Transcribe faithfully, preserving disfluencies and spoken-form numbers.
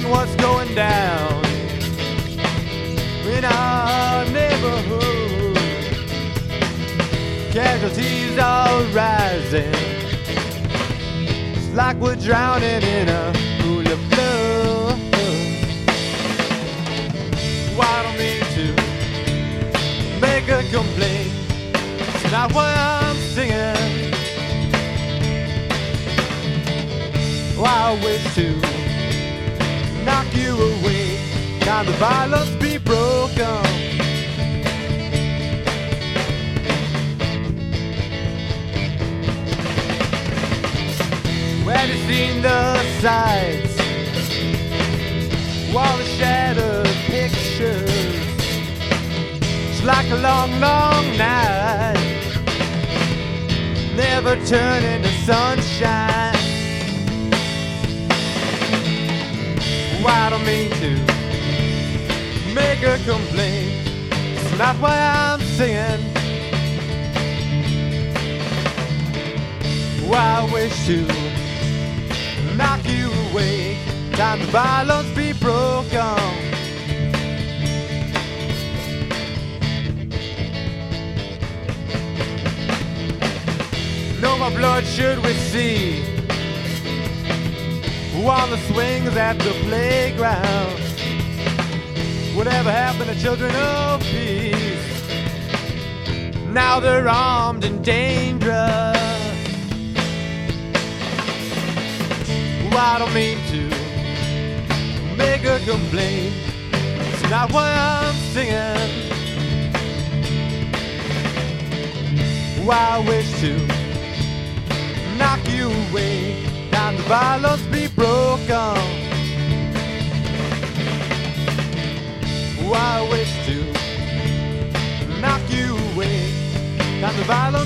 seeing what's going down in our neighborhood. Casualties are rising. It's like we're drowning in a pool of blood. Well, I don't mean to make a complaint. It's not why I'm singing. Well, I wish to knock you away. Now the violence be broken. Have you seen the sights? All the shattered pictures. It's like a long, long night, never turn into sunshine. Well, I don't mean to make a complaint. It's not why I'm singing. Well, I wish to knock you away. Time the violence be broken. No more blood should we see on the swings at the playground. Whatever happened to children of peace? Now they're armed and dangerous. Well, I don't mean to make a complaint. It's not why I'm singing. Well, I wish to knock you away. Time the violence be broken. Well, I wish to knock you away. Time the violence